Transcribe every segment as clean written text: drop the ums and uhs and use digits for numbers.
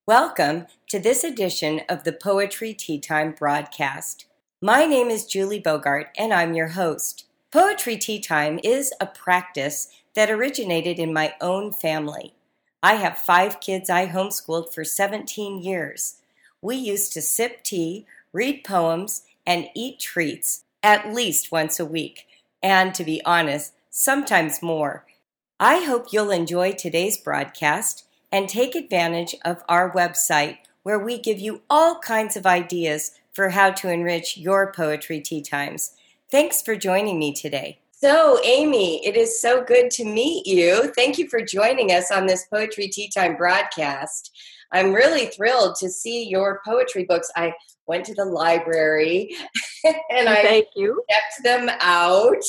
Welcome to this edition of the Poetry Tea Time broadcast. My name is Julie Bogart, and I'm your host. Poetry Tea Time is a practice that originated in my own family. I have 5 kids I homeschooled for 17 years. We used to sip tea, read poems, and eat treats at least once a week, and to be honest, sometimes more. I hope you'll enjoy today's broadcast and take advantage of our website where we give you all kinds of ideas for how to enrich your poetry tea times. Thanks for joining me today. So, Amy, it is so good to meet you. Thank you for joining us on this Poetry Tea Time broadcast. I'm really thrilled to see your poetry books. I went to the library and I Thank you. checked them out.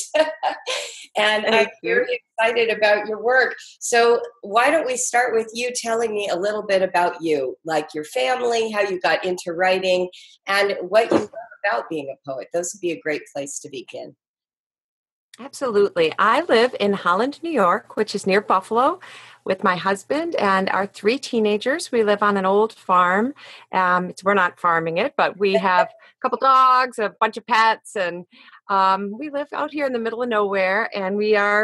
And I'm very excited about your work. So why don't we start with you telling me a little bit about you, like your family, how you got into writing, and what you love about being a poet. Those would be a great place to begin. Absolutely. I live in Holland, New York, which is near Buffalo, with my husband and our 3 teenagers. We live on an old farm. We're not farming it, but we have a couple dogs, a bunch of pets, and we live out here in the middle of nowhere. And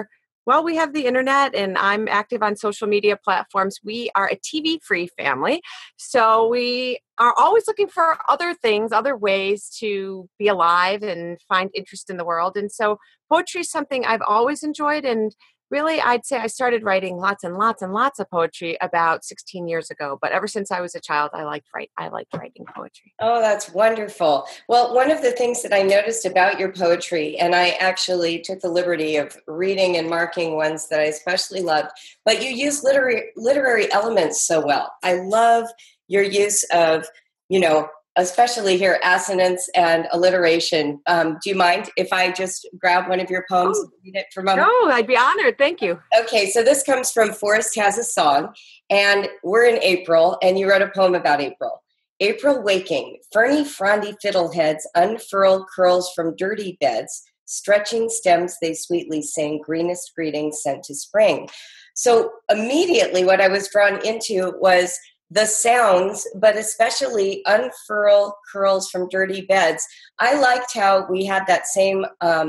we have the internet, and I'm active on social media platforms. We are a TV-free family, so we are always looking for other things, other ways to be alive and find interest in the world. And so poetry is something I've always enjoyed, and really I'd say I started writing lots and lots and lots of poetry about 16 years ago. But ever since I was a child, I liked writing poetry. Oh, that's wonderful. Well, one of the things that I noticed about your poetry, and I actually took the liberty of reading and marking ones that I especially loved, but you use literary elements so well. I love your use of, especially here, assonance and alliteration. Do you mind if I just grab one of your poems and read it for a moment? No, I'd be honored. Thank you. Okay, so this comes from Forest Has a Song, and we're in April, and you wrote a poem about April. April waking, ferny frondy fiddleheads unfurl curls from dirty beds, stretching stems they sweetly sing, greenest greetings sent to spring. So immediately what I was drawn into was the sounds, but especially unfurl curls from dirty beds. I liked how we had that same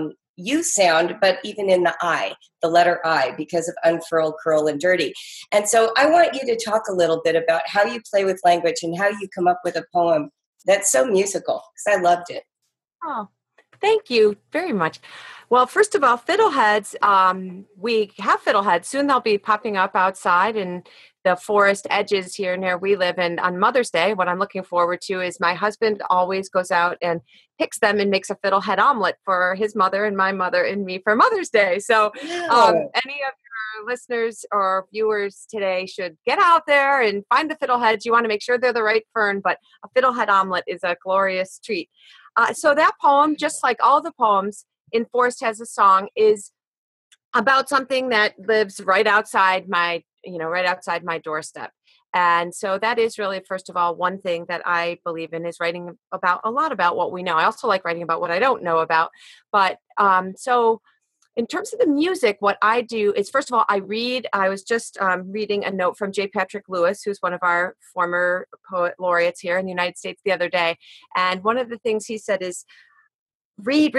U sound, but even in the I, the letter I, because of unfurl, curl, and dirty. And so I want you to talk a little bit about how you play with language and how you come up with a poem that's so musical, because I loved it. Oh, thank you very much. Well, first of all, fiddleheads, we have fiddleheads. Soon they'll be popping up outside in the forest edges here near we live. And on Mother's Day, what I'm looking forward to is my husband always goes out and picks them and makes a fiddlehead omelet for his mother and my mother and me for Mother's Day. So any of your listeners or viewers today should get out there and find the fiddleheads. You want to make sure they're the right fern, but a fiddlehead omelet is a glorious treat. So that poem, just like all the poems in Forest Has a Song, is about something that lives right outside my doorstep. And so that is really, first of all, one thing that I believe in is writing about a lot about what we know. I also like writing about what I don't know about. But so in terms of the music, what I do is, first of all, I read. I was just reading a note from J. Patrick Lewis, who's one of our former poet laureates here in the United States, the other day. And one of the things he said is, read,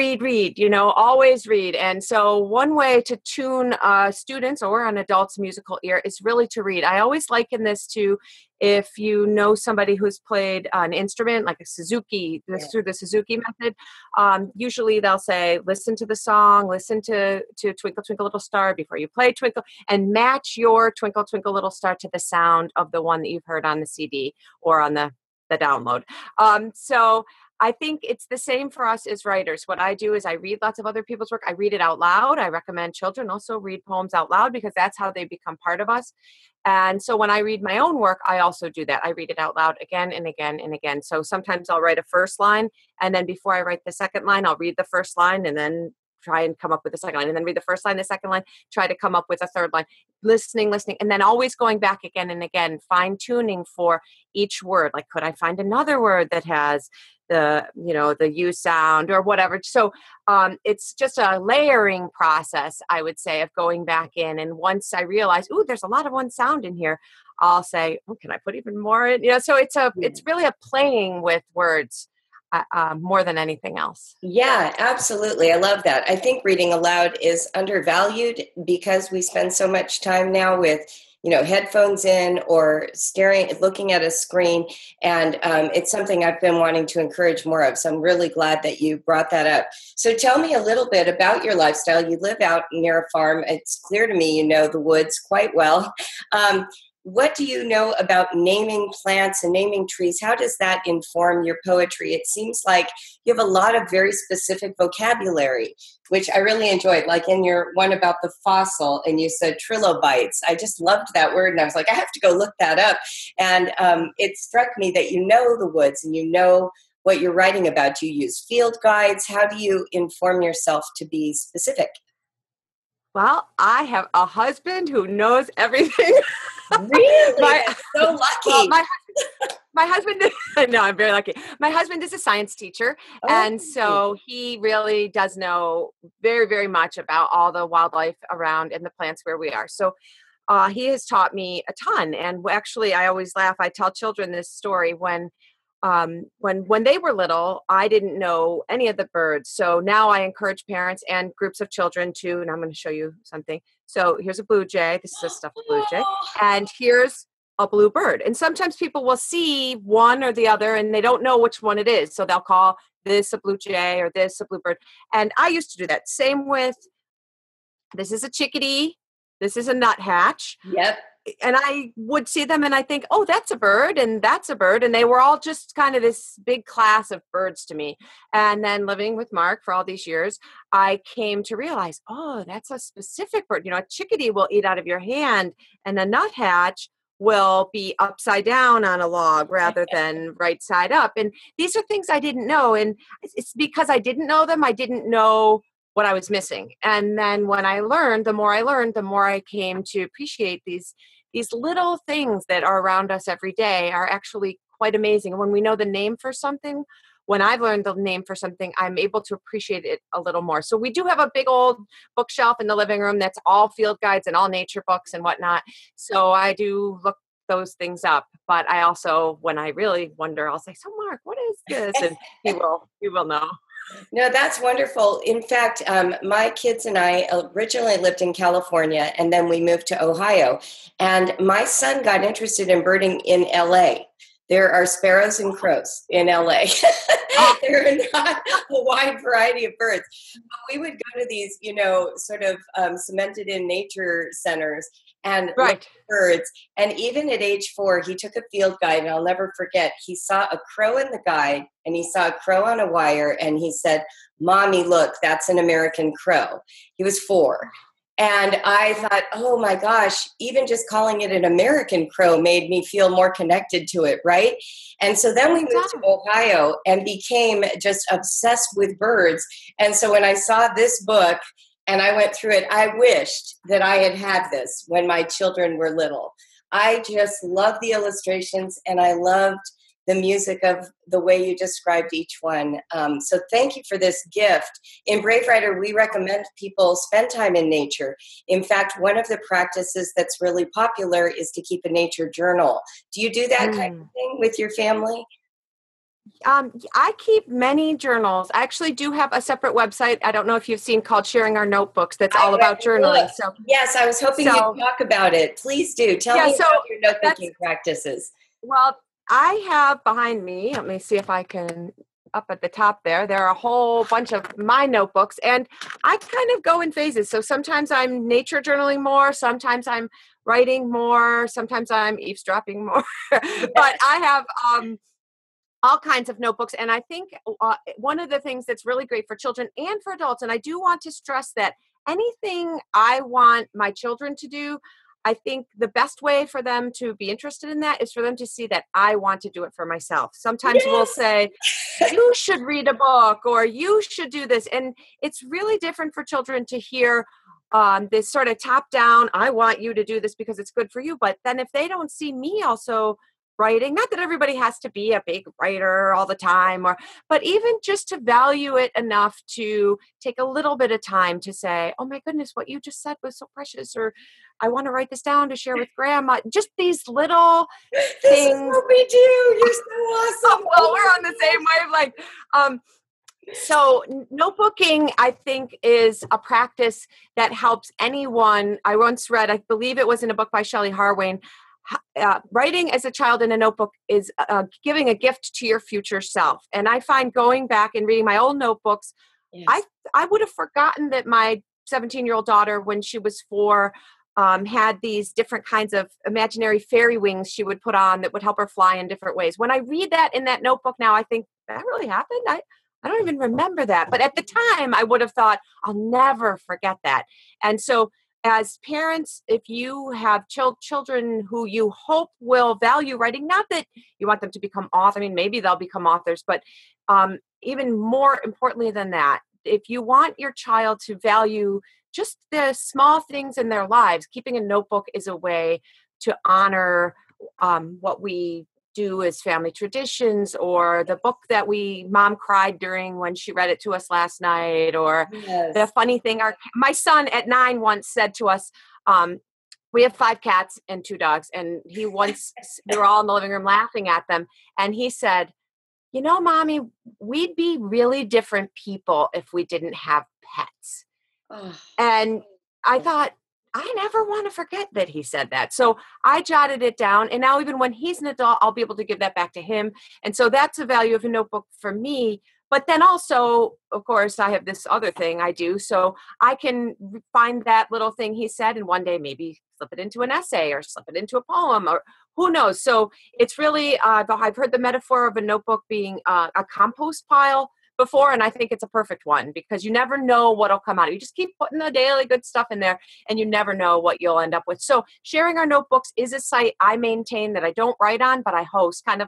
always read. And so one way to tune students or an adult's musical ear is really to read. I always liken this to if you know somebody who's played an instrument like a Suzuki, through the Suzuki method. Usually they'll say, listen to the song, listen to Twinkle, Twinkle, Little Star before you play Twinkle, and match your Twinkle, Twinkle, Little Star to the sound of the one that you've heard on the CD or on the download. So I think it's the same for us as writers. What I do is I read lots of other people's work. I read it out loud. I recommend children also read poems out loud because that's how they become part of us. And so when I read my own work, I also do that. I read it out loud again and again and again. So sometimes I'll write a first line, and then before I write the second line, I'll read the first line and then try and come up with the second line, and then read the first line, the second line, try to come up with a third line, listening, and then always going back again and again, fine tuning for each word. Like, could I find another word that has the, the U sound or whatever? So it's just a layering process, I would say, of going back in. And once I realize, ooh, there's a lot of one sound in here, I'll say, oh, can I put even more in? So it's really a playing with words more than anything else. Yeah, absolutely. I love that. I think reading aloud is undervalued because we spend so much time now with, headphones in or looking at a screen. And it's something I've been wanting to encourage more of. So I'm really glad that you brought that up. So tell me a little bit about your lifestyle. You live out near a farm. It's clear to me you know the woods quite well. What do you know about naming plants and naming trees? How does that inform your poetry? It seems like you have a lot of very specific vocabulary, which I really enjoyed. Like in your one about the fossil, and you said trilobites. I just loved that word, and I was like, I have to go look that up. And it struck me that you know the woods and you know what you're writing about. Do you use field guides? How do you inform yourself to be specific? Well, I have a husband who knows everything. Really? That's so lucky. Well, my husband, no, I'm very lucky. My husband is a science teacher. Oh. And so he really does know very, very much about all the wildlife around and the plants where we are. So he has taught me a ton. And actually, I always laugh. I tell children this story when they were little, I didn't know any of the birds. So now I encourage parents and groups of children to, and I'm going to show you something. So here's a blue jay. This is a stuffed blue jay. And here's a blue bird. And sometimes people will see one or the other and they don't know which one it is. So they'll call this a blue jay or this a bluebird. And I used to do that. Same with, this is a chickadee. This is a nuthatch. Yep. And I would see them and I think, oh, that's a bird and that's a bird. And they were all just kind of this big class of birds to me. And then living with Mark for all these years, I came to realize, oh, that's a specific bird. A chickadee will eat out of your hand and a nuthatch will be upside down on a log rather than right side up. And these are things I didn't know. And it's because I didn't know them. I didn't know what I was missing. And then when I learned, the more I came to appreciate these little things that are around us every day are actually quite amazing. When we know the name for something, when I've learned the name for something, I'm able to appreciate it a little more. So we do have a big old bookshelf in the living room that's all field guides and all nature books and whatnot. So I do look those things up. But I also, when I really wonder, I'll say, so Mark, what is this? And he will know. No, that's wonderful. In fact, my kids and I originally lived in California, and then we moved to Ohio. And my son got interested in birding in LA. There are sparrows and crows in LA. There are not a wide variety of birds. But we would go to these, sort of cemented in nature centers and look at birds. And even at age 4, he took a field guide, and I'll never forget, he saw a crow in the guide, and he saw a crow on a wire, and he said, "Mommy, look, that's an American crow." He was 4. And I thought, oh my gosh, even just calling it an American crow made me feel more connected to it, right? And so then we moved to Ohio and became just obsessed with birds. And so when I saw this book and I went through it, I wished that I had had this when my children were little. I just loved the illustrations and I loved the music of the way you described each one. So thank you for this gift. In Brave Writer, we recommend people spend time in nature. In fact, one of the practices that's really popular is to keep a nature journal. Do you do that kind of thing with your family? I keep many journals. I actually do have a separate website. I don't know if you've seen, called Sharing Our Notebooks. That's all about journaling. So yes, I was hoping you'd talk about it. Please do. Tell me about your note-taking practices. Well, I have behind me, let me see if I can, up at the top there are a whole bunch of my notebooks, and I kind of go in phases. So sometimes I'm nature journaling more, sometimes I'm writing more, sometimes I'm eavesdropping more. But I have all kinds of notebooks. And I think one of the things that's really great for children and for adults, and I do want to stress that anything I want my children to do, I think the best way for them to be interested in that is for them to see that I want to do it for myself. Sometimes we'll Yes. say, you should read a book or you should do this. And it's really different for children to hear this sort of top down, I want you to do this because it's good for you. But then if they don't see me also writing, not that everybody has to be a big writer all the time, but even just to value it enough to take a little bit of time to say, oh my goodness, what you just said was so precious, or I want to write this down to share with grandma. Just these little This is things. what we do. You're so awesome. Well, we're on the same wavelength. So notebooking, I think, is a practice that helps anyone. I once read, I believe it was in a book by Shelley Harwain, writing as a child in a notebook is giving a gift to your future self. And I find going back and reading my old notebooks, Yes. I would have forgotten that my 17-year-old daughter, when she was 4, had these different kinds of imaginary fairy wings she would put on that would help her fly in different ways. When I read that in that notebook now, I think that really happened. I don't even remember that. But at the time, I would have thought, I'll never forget that. And so as parents, if you have children who you hope will value writing, not that you want them to become authors, I mean, maybe they'll become authors, but even more importantly than that, if you want your child to value just the small things in their lives, keeping a notebook is a way to honor what we do as family traditions, or the book that mom cried during when she read it to us last night, or Yes. the funny thing, my son at 9 once said to us, we have 5 cats and 2 dogs, and we were all in the living room laughing at them, and he said, you know, Mommy, we'd be really different people if we didn't have pets. Oh. And I thought, I never want to forget that he said that. So I jotted it down. And now even when he's an adult, I'll be able to give that back to him. And so that's a value of a notebook for me. But then also, of course, I have this other thing I do. So I can find that little thing he said and one day maybe slip it into an essay or slip it into a poem, or who knows. So it's really, I've heard the metaphor of a notebook being a compost pile before, and I think it's a perfect one because you never know what'll come out. You just keep putting the daily good stuff in there and you never know what you'll end up with. So sharing our notebooks is a site I maintain that I don't write on, but I host, kind of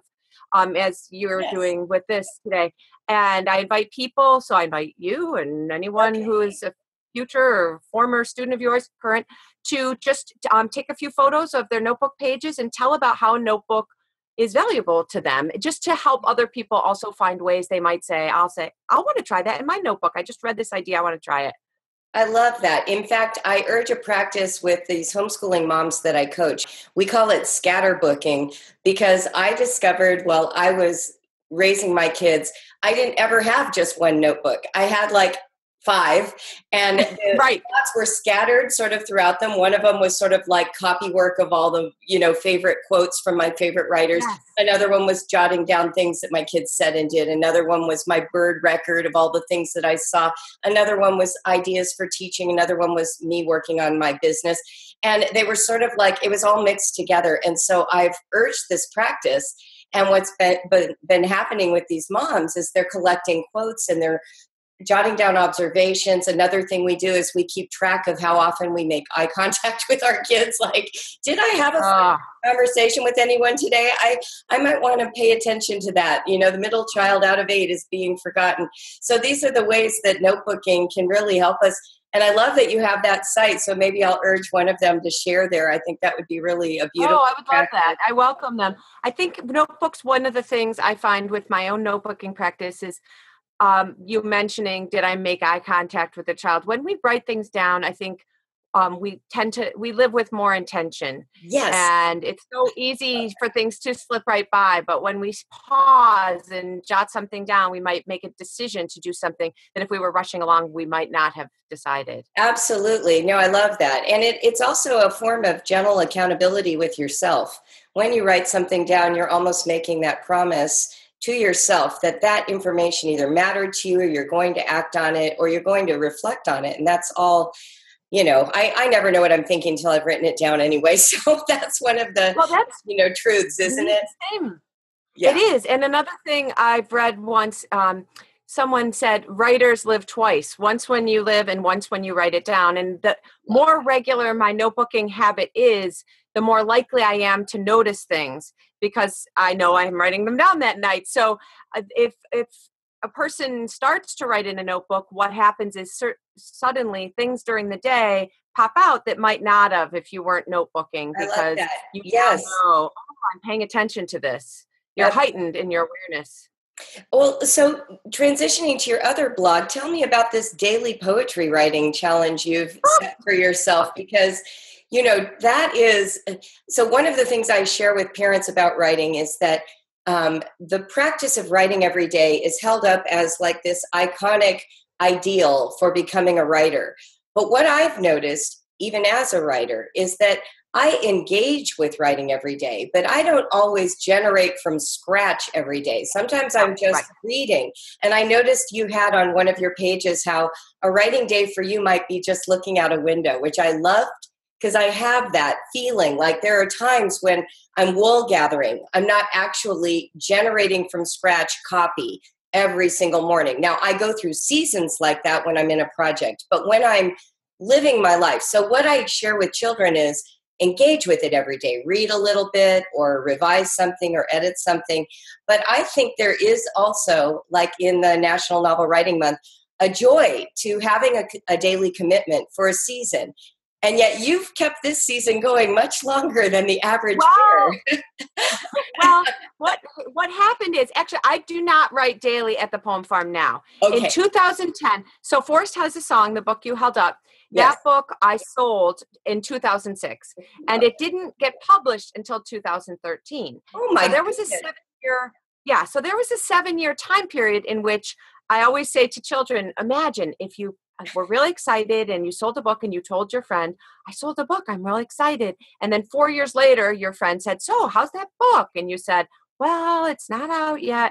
as you're Yes. doing with this today. And I invite people, so I invite you and anyone who is a future or former student of yours, current, to just take a few photos of their notebook pages and tell about how a notebook is valuable to them, just to help other people also find ways they might say, I want to try that in my notebook. I just read this idea. I want to try it. I love that. In fact, I urge a practice with these homeschooling moms that I coach. We call it scatterbooking because I discovered while I was raising my kids, I didn't ever have just one notebook. I had like 5, and the Right. thoughts were scattered sort of throughout them. One of them was sort of like copy work of all the, favorite quotes from my favorite writers. Yes. Another one was jotting down things that my kids said and did. Another one was my bird record of all the things that I saw. Another one was ideas for teaching. Another one was me working on my business. And they were sort of like, it was all mixed together. And so I've urged this practice. And what's been happening with these moms is they're collecting quotes and they're jotting down observations. Another thing we do is we keep track of how often we make eye contact with our kids. Like, did I have a conversation with anyone today? I might want to pay attention to that. The middle child out of 8 is being forgotten. So these are the ways that notebooking can really help us. And I love that you have that site. So maybe I'll urge one of them to share there. I think that would be really a beautiful. Oh, I would love that. I welcome them. I think notebooks, one of the things I find with my own notebooking practice is you mentioning, did I make eye contact with the child? When we write things down, I think we live with more intention. Yes. And it's so easy for things to slip right by. But when we pause and jot something down, we might make a decision to do something that if we were rushing along, we might not have decided. Absolutely. No, I love that. And it's also a form of gentle accountability with yourself. When you write something down, you're almost making that promise to yourself that information either mattered to you, or you're going to act on it, or you're going to reflect on it. And that's all, I never know what I'm thinking until I've written it down anyway. So that's one of the, truths, isn't it? Same. Yeah. It is. And another thing I've read once, someone said writers live twice, once when you live and once when you write it down. And the more regular my notebooking habit is, the more likely I am to notice things because I know I'm writing them down that night. So if a person starts to write in a notebook, what happens is suddenly things during the day pop out that might not have if you weren't notebooking, I love because that. you Yes. now know, oh, I'm paying attention to this. You're heightened in your awareness. Well, so transitioning to your other blog, tell me about this daily poetry writing challenge you've set for yourself, because, that is, so one of the things I share with parents about writing is that the practice of writing every day is held up as like this iconic ideal for becoming a writer. But what I've noticed, even as a writer, is that I engage with writing every day, but I don't always generate from scratch every day. Sometimes I'm just reading. And I noticed you had on one of your pages how a writing day for you might be just looking out a window, which I loved because I have that feeling. Like there are times when I'm wool gathering. I'm not actually generating from scratch copy every single morning. Now, I go through seasons like that when I'm in a project, but when I'm living my life. So what I share with children is engage with it every day, read a little bit or revise something or edit something. But I think there is also, like in the National Novel Writing Month, a joy to having a daily commitment for a season. And yet you've kept this season going much longer than the average bear. Well, what happened is, actually, I do not write daily at the Poem Farm now. Okay. In 2010, so Forest Has a Song, the book you held up, Yes. that book I sold in 2006, and it didn't get published until 2013. Oh my! So there was a 7-year, so there was a 7-year time period in which I always say to children, imagine if you were really excited and you sold a book and you told your friend, I sold a book, I'm really excited. And then 4 years later, your friend said, so how's that book? And you said, well, it's not out yet.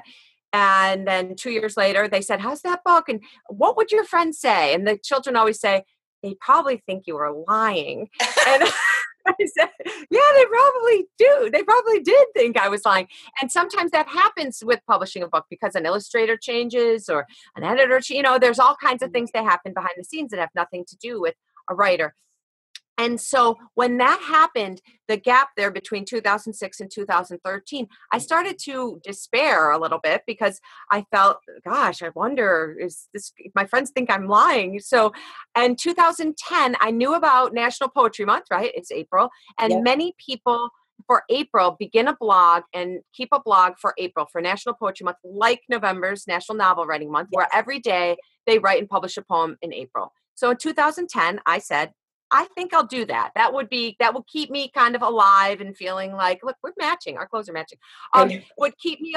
And then 2 years later, they said, how's that book? And what would your friend say? And the children always say, they probably think you were lying. And I said, yeah, they probably do. They probably did think I was lying. And sometimes that happens with publishing a book because an illustrator changes or an editor, there's all kinds of things that happen behind the scenes that have nothing to do with a writer. And so when that happened, the gap there between 2006 and 2013, I started to despair a little bit because I felt, gosh, I wonder, my friends think I'm lying. So in 2010, I knew about National Poetry Month, right? It's April. And many people for April begin a blog and keep a blog for April, for National Poetry Month, like November's National Novel Writing Month, where every day they write and publish a poem in April. So in 2010, I said, I think I'll do that. That will keep me kind of alive and feeling like, look, we're matching. Our clothes are matching. Would keep me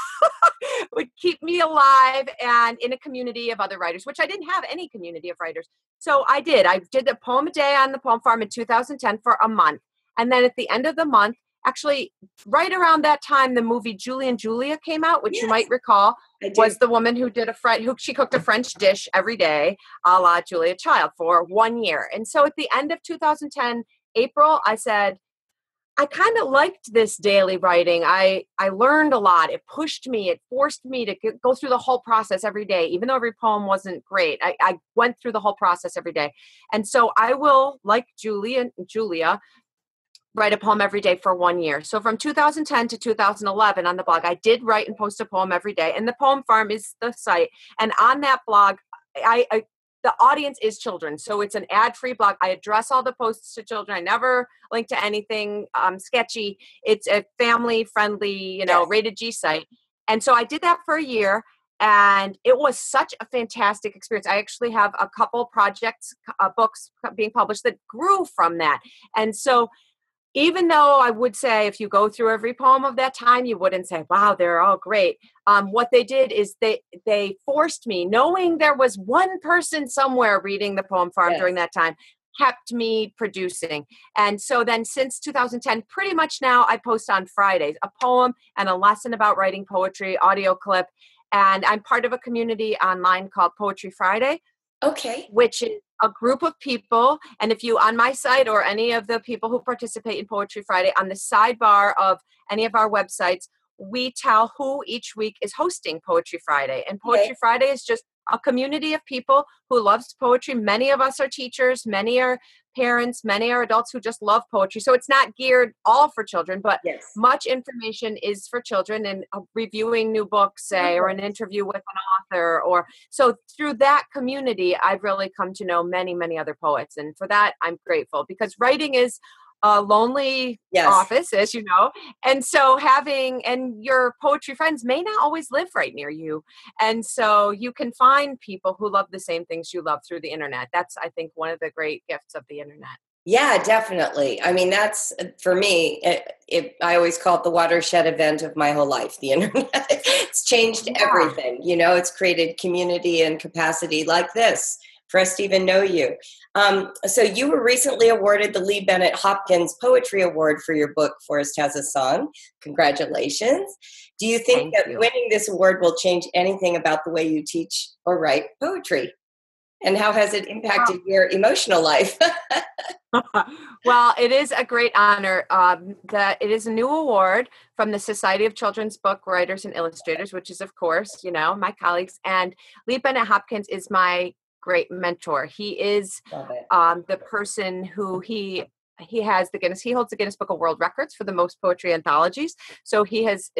alive and in a community of other writers, which I didn't have any community of writers. So I did a poem a day on the Poem Farm in 2010 for a month. And then at the end of the month, actually right around that time, the movie Julie and Julia came out, which you might recall was the woman who she cooked a French dish every day, a la Julia Child, for 1 year. And so at the end of 2010, April, I said, I kind of liked this daily writing. I learned a lot. It pushed me. It forced me to go through the whole process every day, even though every poem wasn't great. I went through the whole process every day. And so I will, like Julie and Julia, write a poem every day for 1 year. So from 2010 to 2011 on the blog, I did write and post a poem every day. And the Poem Farm is the site. And on that blog, the audience is children. So it's an ad-free blog. I address all the posts to children. I never link to anything sketchy. It's a family-friendly, rated G site. And so I did that for a year. And it was such a fantastic experience. I actually have a couple projects, books being published that grew from that. And so even though I would say if you go through every poem of that time, you wouldn't say, wow, they're all great. What they did is they forced me, knowing there was one person somewhere reading the Poem Farm during that time, kept me producing. And so then since 2010, pretty much now I post on Fridays, a poem and a lesson about writing poetry, audio clip. And I'm part of a community online called Poetry Friday. Okay. Which is a group of people. And if you, on my site or any of the people who participate in Poetry Friday, on the sidebar of any of our websites, we tell who each week is hosting Poetry Friday. And Okay. Poetry Friday is just a community of people who loves poetry. Many of us are teachers, many are parents, many are adults who just love poetry. So it's not geared all for children, but Yes. much information is for children, and reviewing new books, say, or an interview with an author. Or so through that community, I've really come to know many, many other poets. And for that, I'm grateful, because writing is a lonely Yes. office, as you know. And so and your poetry friends may not always live right near you. And so you can find people who love the same things you love through the internet. That's, I think, one of the great gifts of the internet. Yeah, definitely. I mean, that's, for me, I always call it the watershed event of my whole life, the internet. It's changed everything. You know, it's created community and capacity like this for us to even know you. So you were recently awarded the Lee Bennett Hopkins Poetry Award for your book, Forest Has a Song. Congratulations. Do you think that winning this award will change anything about the way you teach or write poetry? And how has it impacted your emotional life? Well, it is a great honor. It is a new award from the Society of Children's Book Writers and Illustrators, which is, of course, you know, my colleagues. And Lee Bennett Hopkins is my great mentor. He is the person who he holds the Guinness Book of World Records for the most poetry anthologies. So he has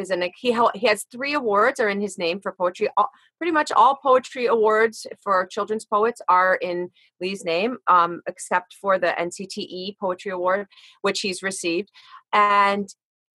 3 awards are in his name for poetry. Pretty much all poetry awards for children's poets are in Lee's name, except for the NCTE Poetry Award, which he's received. And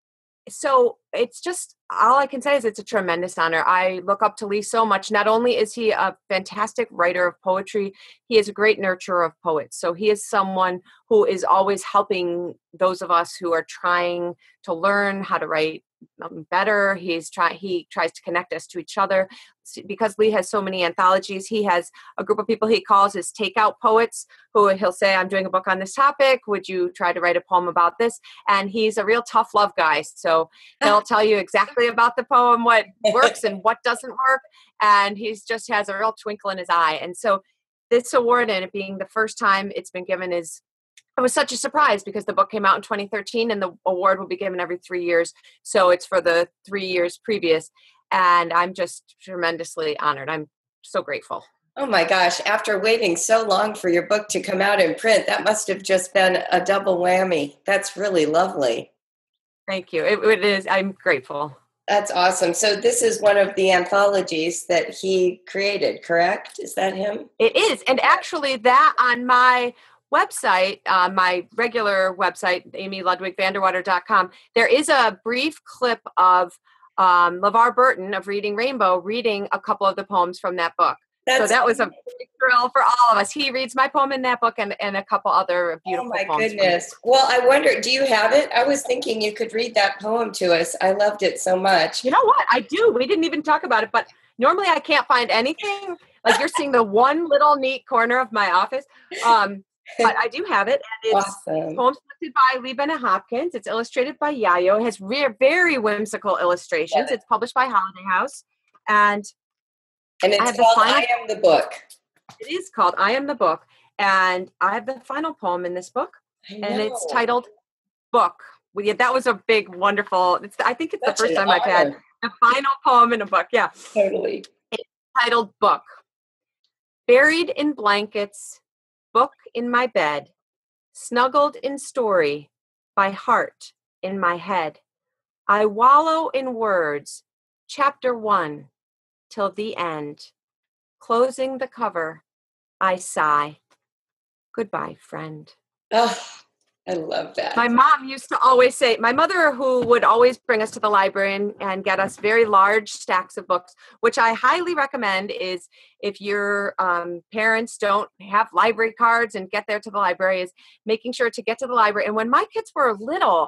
so it's just, all I can say is it's a tremendous honor. I look up to Lee so much. Not only is he a fantastic writer of poetry, he is a great nurturer of poets. So he is someone who is always helping those of us who are trying to learn how to write better. He tries to connect us to each other. Because Lee has so many anthologies, he has a group of people he calls his takeout poets, who he'll say, I'm doing a book on this topic. Would you try to write a poem about this? And he's a real tough love guy. So he'll tell you exactly about the poem, what works and what doesn't work. And he just has a real twinkle in his eye. And so this award, and it being the first time it's been given, it was such a surprise, because the book came out in 2013 and the award will be given every 3 years. So it's for the 3 years previous. And I'm just tremendously honored. I'm so grateful. Oh my gosh. After waiting so long for your book to come out in print, that must have just been a double whammy. That's really lovely. Thank you. It is. I'm grateful. That's awesome. So this is one of the anthologies that he created, correct? Is that him? It is. And actually, that on my website, my regular website, amyludwigvanderwater.com, there is a brief clip of LeVar Burton of Reading Rainbow reading a couple of the poems from that book. So that was a big thrill for all of us. He reads my poem in that book and a couple other beautiful poems. Oh my goodness. Well, I wonder, do you have it? I was thinking you could read that poem to us. I loved it so much. You know what? I do. We didn't even talk about it, but normally I can't find anything. Like, you're seeing the one little neat corner of my office. But I do have it. And it's awesome. Poems selected by Lee Bennett Hopkins. It's illustrated by Yayo. It has very whimsical illustrations. It's published by Holiday House. And it's called I Am the Book. It is called I Am the Book. And I have the final poem in this book. And it's titled Book. Well, yeah, that was a big, wonderful, I think it's the first time I've had the final poem in a book. Yeah. Totally. It's titled Book. Buried in blankets, book in my bed, snuggled in story, by heart in my head. I wallow in words, chapter 1, till the end. Closing the cover, I sigh. Goodbye, friend. Oh, I love that. My mom used to always say, my mother, who would always bring us to the library and get us very large stacks of books, which I highly recommend, is if your parents don't have library cards and get there to the library, is making sure to get to the library. And when my kids were little,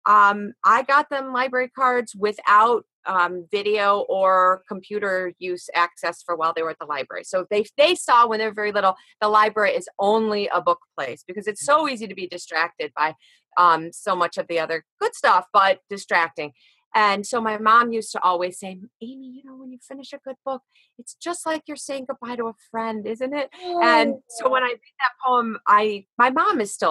I got them library cards without video or computer use access for while they were at the library. So they saw, when they were very little, the library is only a book place, because it's so easy to be distracted by so much of the other good stuff, but distracting. And so my mom used to always say, Amy, you know, when you finish a good book, it's just like you're saying goodbye to a friend, isn't it? Oh. And so when I read that poem, my mom is still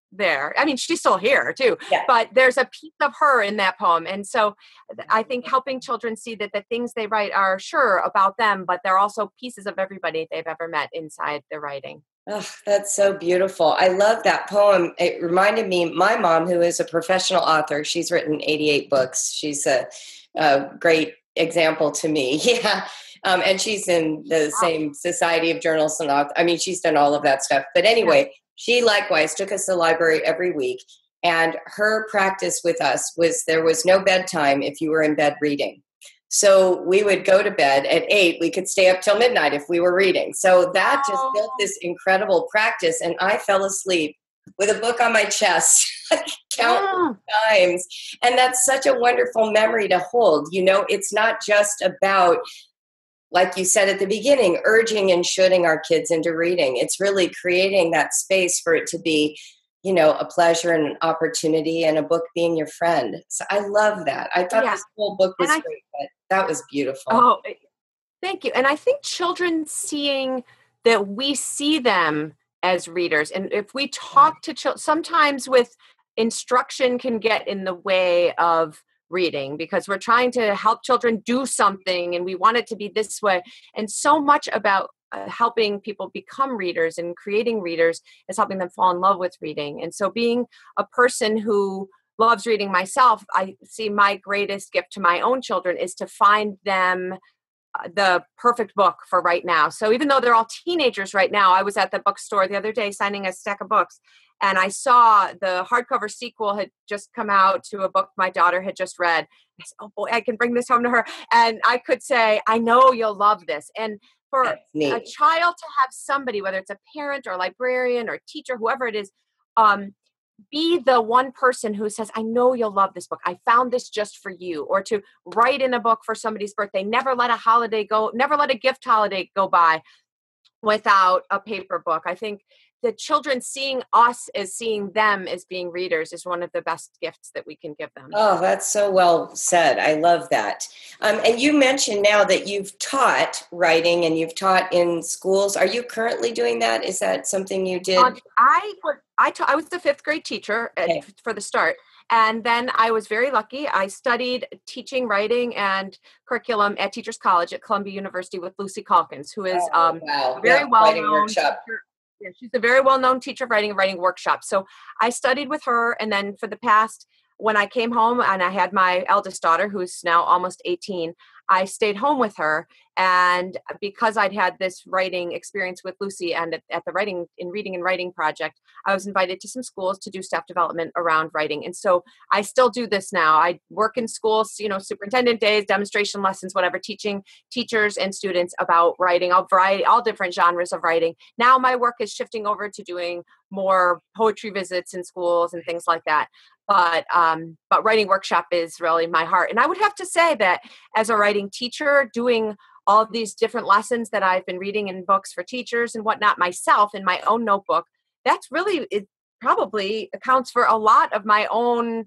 there. I mean, she's still here too, Yeah. but there's a piece of her in that poem. And so I think helping children see that the things they write are sure about them, but they're also pieces of everybody they've ever met inside their writing. Oh, that's so beautiful. I love that poem. It reminded me, my mom, who is a professional author, she's written 88 books. She's a great example to me. Yeah. And she's in the same Society of Journalists and Authors. I mean, she's done all of that stuff. But anyway, she likewise took us to the library every week. And her practice with us was there was no bedtime if you were in bed reading. So we would go to bed at 8. We could stay up till midnight if we were reading. So that just built this incredible practice. And I fell asleep with a book on my chest countless times. And that's such a wonderful memory to hold. You know, it's not just about, like you said at the beginning, urging and shooting our kids into reading. It's really creating that space for it to be, you know, a pleasure and an opportunity, and a book being your friend. So I love that. I thought this whole book was great, but that was beautiful. Oh, thank you. And I think children seeing that we see them as readers, and if we talk to children, sometimes with instruction can get in the way of reading because we're trying to help children do something and we want it to be this way. And so much about helping people become readers and creating readers is helping them fall in love with reading. And so being a person who loves reading myself, I see my greatest gift to my own children is to find them the perfect book for right now. So even though they're all teenagers right now, I was at the bookstore the other day signing a stack of books, and I saw the hardcover sequel had just come out to a book my daughter had just read. I said, oh boy, I can bring this home to her. And I could say, I know you'll love this. And for a child to have somebody, whether it's a parent or a librarian or teacher, whoever it is, be the one person who says, I know you'll love this book. I found this just for you. Or to write in a book for somebody's birthday. Never let a gift holiday go by without a paper book. I think the children seeing us as seeing them as being readers is one of the best gifts that we can give them. Oh, that's so well said. I love that. And you mentioned now that you've taught writing and you've taught in schools. Are you currently doing that? Is that something you did? I was the 5th grade teacher for the start. And then I was very lucky. I studied teaching, writing, and curriculum at Teachers College at Columbia University with Lucy Calkins, who is a very well-known teacher. Yeah, she's a very well-known teacher of writing and writing workshops. So I studied with her. And then for the past, when I came home and I had my eldest daughter, who's now almost 18, I stayed home with her. And because I'd had this writing experience with Lucy and at the reading and writing project, I was invited to some schools to do staff development around writing. And so I still do this now. I work in schools, superintendent days, demonstration lessons, whatever, teaching teachers and students about writing, all different genres of writing. Now my work is shifting over to doing more poetry visits in schools and things like that. But writing workshop is really my heart. And I would have to say that as a writing teacher, doing all of these different lessons that I've been reading in books for teachers and whatnot myself in my own notebook, that's really, it probably accounts for a lot of my own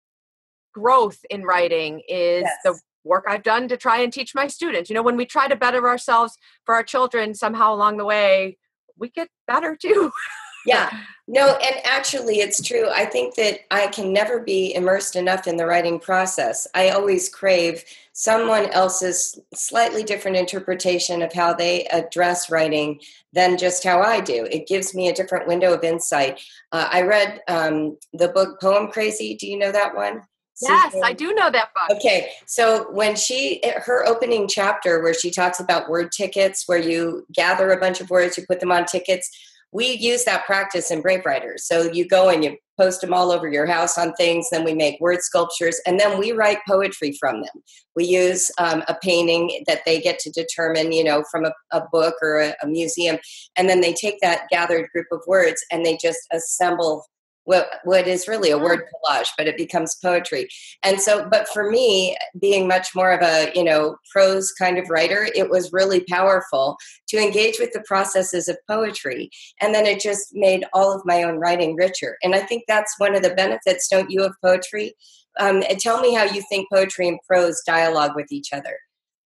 growth in writing is the work I've done to try and teach my students. When we try to better ourselves for our children, somehow along the way, we get better too. Yeah, no, and actually it's true. I think that I can never be immersed enough in the writing process. I always crave someone else's slightly different interpretation of how they address writing than just how I do. It gives me a different window of insight. I read the book Poem Crazy. Do you know that one? Yes, I do know that book. Okay, so when her opening chapter where she talks about word tickets, where you gather a bunch of words, you put them on tickets, we use that practice in Brave Writers. So you go and you post them all over your house on things, then we make word sculptures, and then we write poetry from them. We use a painting that they get to determine, from a book or a museum, and then they take that gathered group of words and they just assemble what is really a word collage, but it becomes poetry. And so, but for me, being much more of a, prose kind of writer, it was really powerful to engage with the processes of poetry. And then it just made all of my own writing richer. And I think that's one of the benefits, don't you, of poetry? And tell me how you think poetry and prose dialogue with each other.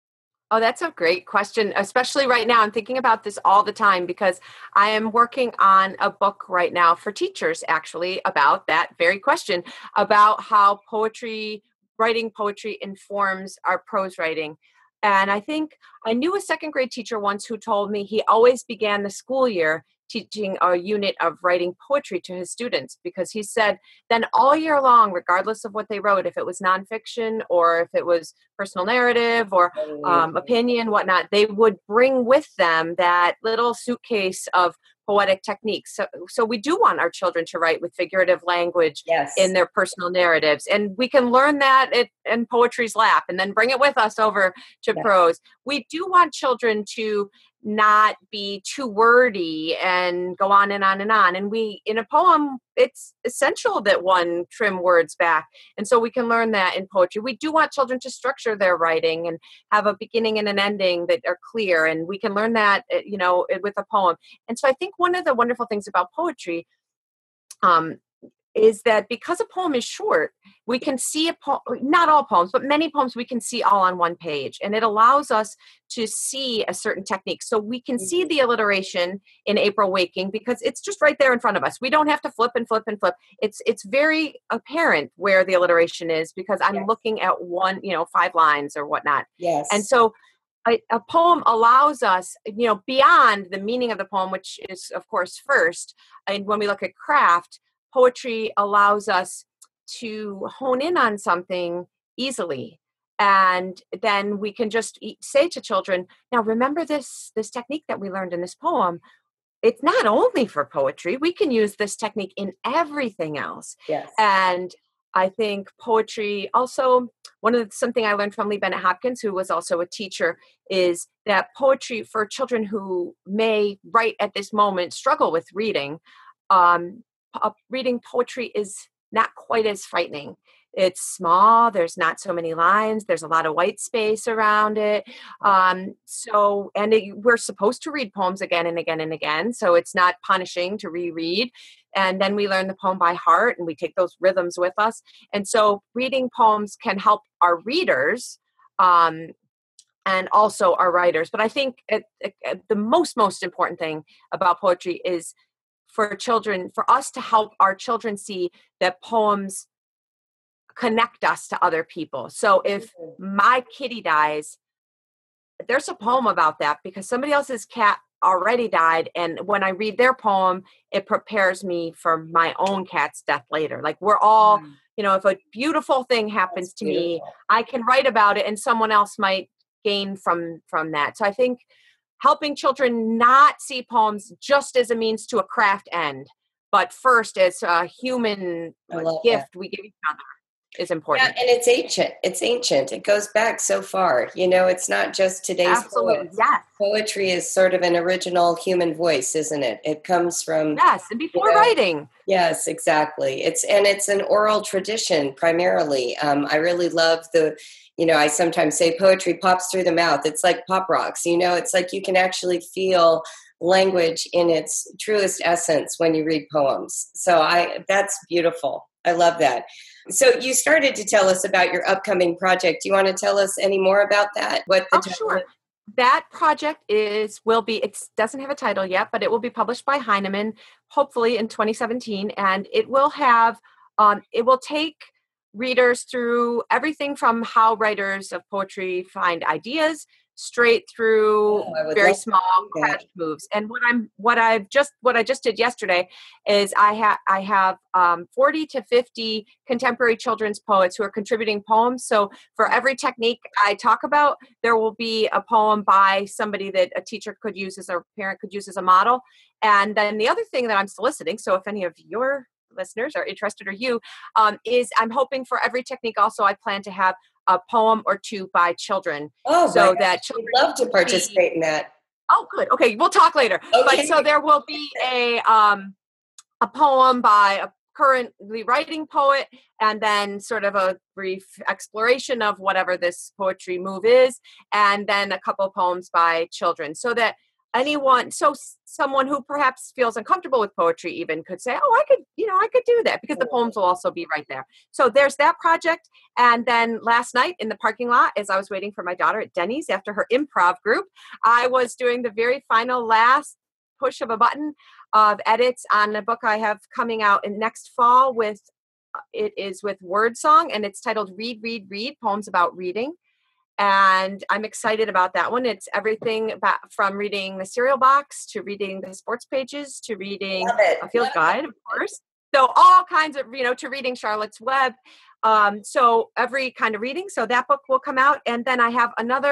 Oh, that's a great question, especially right now. I'm thinking about this all the time because I am working on a book right now for teachers, actually, about that very question, about how writing poetry informs our prose writing. And I think I knew a second grade teacher once who told me he always began the school year teaching a unit of writing poetry to his students because he said then all year long, regardless of what they wrote, if it was nonfiction or if it was personal narrative or Totally. opinion, whatnot, they would bring with them that little suitcase of poetic techniques. So we do want our children to write with figurative language in Yes. their personal narratives. And we can learn that in poetry's lap and then bring it with us over to Yeah. prose. We do want children to not be too wordy and go on and on and on. And in a poem, it's essential that one trim words back. And so we can learn that in poetry. We do want children to structure their writing and have a beginning and an ending that are clear. And we can learn that, with a poem. And so I think one of the wonderful things about poetry, um, is that because a poem is short, we can see not all poems, but many poems we can see all on one page. And it allows us to see a certain technique. So we can see the alliteration in April Waking because it's just right there in front of us. We don't have to flip and flip and flip. It's very apparent where the alliteration is because I'm Yes. looking at one, 5 lines or whatnot. Yes. And so a poem allows us, beyond the meaning of the poem, which is, of course, first. And when we look at craft, poetry allows us to hone in on something easily. And then we can just say to children, now remember this technique that we learned in this poem. It's not only for poetry. We can use this technique in everything else. Yes. And I think poetry also, something I learned from Lee Bennett Hopkins, who was also a teacher, is that poetry for children who may right at this moment struggle with reading, reading poetry is not quite as frightening. It's small. There's not so many lines. There's a lot of white space around it. We're supposed to read poems again and again and again. So it's not punishing to reread. And then we learn the poem by heart and we take those rhythms with us. And so reading poems can help our readers, and also our writers. But I think the most important thing about poetry is for us to help our children see that poems connect us to other people. So if my kitty dies, there's a poem about that because somebody else's cat already died. And when I read their poem, it prepares me for my own cat's death later. Like we're all, if a beautiful thing happens to me, I can write about it and someone else might gain from that. So I think helping children not see poems just as a means to a craft end, but first as a human gift we give each other is important. Yeah, and it's ancient. It's ancient. It goes back so far. It's not just today's poets. Yes. Poetry is sort of an original human voice, isn't it? It comes from and before writing. Yes, exactly. It's an oral tradition primarily. I really love I sometimes say poetry pops through the mouth. It's like pop rocks. It's like you can actually feel language in its truest essence when you read poems. So that's beautiful. I love that. So you started to tell us about your upcoming project. Do you want to tell us any more about that? Sure. That project it doesn't have a title yet, but it will be published by Heinemann, hopefully in 2017. And it will take readers through everything from how writers of poetry find ideas straight through very small craft moves. And what I just did yesterday is I have 40 to 50 contemporary children's poets who are contributing poems. So for every technique I talk about, there will be a poem by somebody that a teacher could use as a parent could use as a model. And then the other thing that I'm soliciting, so if any of your listeners are interested or is I'm hoping for every technique also I plan to have a poem or two by children. So that children would love to participate in that. Oh, good. Okay, we'll talk later. Okay. But so there will be a poem by a currently writing poet, and then sort of a brief exploration of whatever this poetry move is, and then a couple poems by children, so that anyone, someone who perhaps feels uncomfortable with poetry even could say, oh, I could do that, because the poems will also be right there. So there's that project. And then last night in the parking lot, as I was waiting for my daughter at Denny's after her improv group, I was doing the very final last push of a button of edits on a book I have coming out in next fall it is with Word Song, and it's titled Read, Read, Read, Poems About Reading. And I'm excited about that one. It's everything from reading the cereal box to reading the sports pages to reading a field guide, of course. So all kinds of, to reading Charlotte's Web. So every kind of reading. So that book will come out. And then I have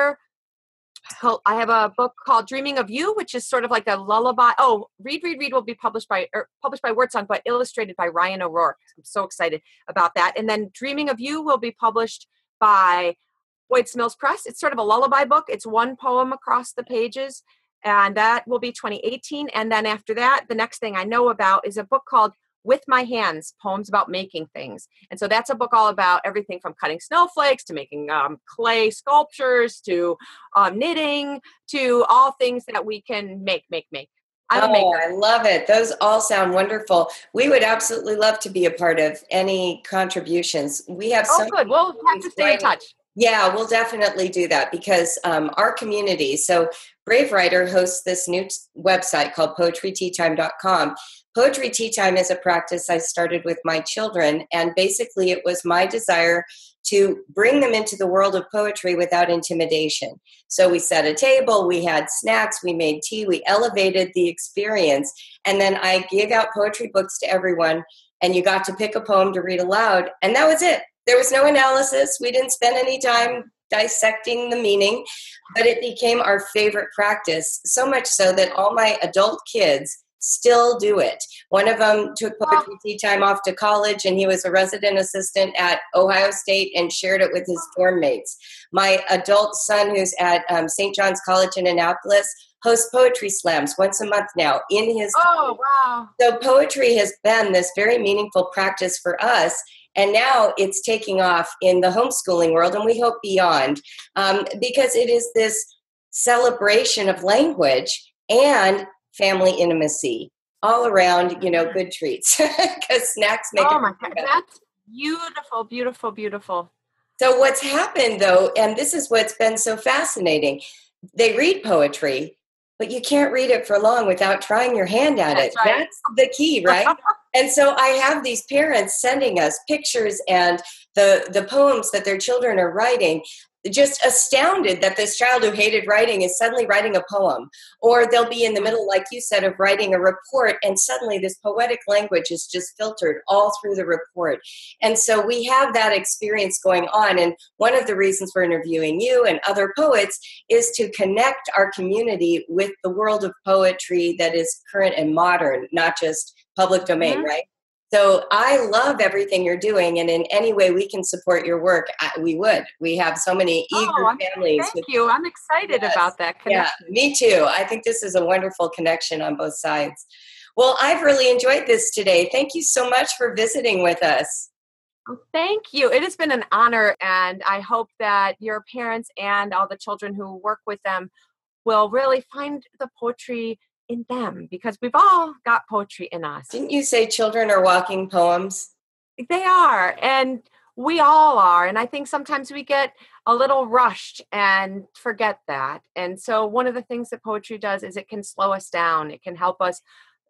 a book called Dreaming of You, which is sort of like a lullaby. Oh, Read, Read, Read will be published by Word Song, but illustrated by Ryan O'Rourke. I'm so excited about that. And then Dreaming of You will be published by Boyd's Mills Press. It's sort of a lullaby book. It's one poem across the pages, and that will be 2018. And then after that, the next thing I know about is a book called With My Hands, Poems About Making Things. And so that's a book all about everything from cutting snowflakes to making clay sculptures to knitting to all things that we can make. I'm a maker. I love it. Those all sound wonderful. We would absolutely love to be a part of any contributions. We have good. We'll have to stay in touch. Yeah, we'll definitely do that, because our community, so Brave Writer hosts this new website called poetryteatime.com. Poetry Tea Time is a practice I started with my children, and basically it was my desire to bring them into the world of poetry without intimidation. So we set a table, we had snacks, we made tea, we elevated the experience, and then I gave out poetry books to everyone, and you got to pick a poem to read aloud, and that was it. There was no analysis. We didn't spend any time dissecting the meaning, but it became our favorite practice, so much so that all my adult kids still do it. One of them took Poetry Tea Time off to college, and he was a resident assistant at Ohio State and shared it with his dorm mates. My adult son, who's at St. John's College in Annapolis, hosts poetry slams once a month now in his college. Wow. So poetry has been this very meaningful practice for us. And now it's taking off in the homeschooling world, and we hope beyond, because it is this celebration of language and family intimacy all around, good treats, because snacks make it my God, that's beautiful, beautiful, beautiful. So what's happened, though, and this is what's been so fascinating, they read poetry, but you can't read it for long without trying your hand at it. Right. That's the key, right? And so I have these parents sending us pictures and the poems that their children are writing, just astounded that this child who hated writing is suddenly writing a poem. Or they'll be in the middle, like you said, of writing a report, and suddenly this poetic language is just filtered all through the report. And so we have that experience going on. And one of the reasons we're interviewing you and other poets is to connect our community with the world of poetry that is current and modern, not just public domain, right? So I love everything you're doing, and in any way we can support your work, we would. We have so many eager families. Thank you. I'm excited about that connection. Yeah, me too. I think this is a wonderful connection on both sides. Well, I've really enjoyed this today. Thank you so much for visiting with us. Oh, thank you. It has been an honor, and I hope that your parents and all the children who work with them will really find the poetry in them, because we've all got poetry in us. Didn't you say children are walking poems? They are, and we all are. And I think sometimes we get a little rushed and forget that. And so one of the things that poetry does is it can slow us down. It can help us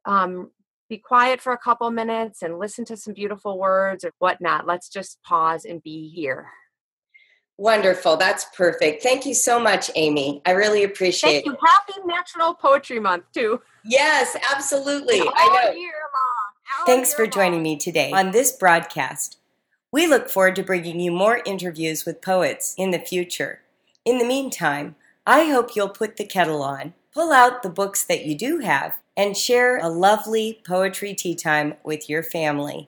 be quiet for a couple minutes and listen to some beautiful words or whatnot. Let's just pause and be here. Wonderful. That's perfect. Thank you so much, Amy. I really appreciate it. Thank you. Happy National Poetry Month, too. Yes, absolutely. I know. Year long. Thanks for joining me today on this broadcast. We look forward to bringing you more interviews with poets in the future. In the meantime, I hope you'll put the kettle on, pull out the books that you do have, and share a lovely poetry tea time with your family.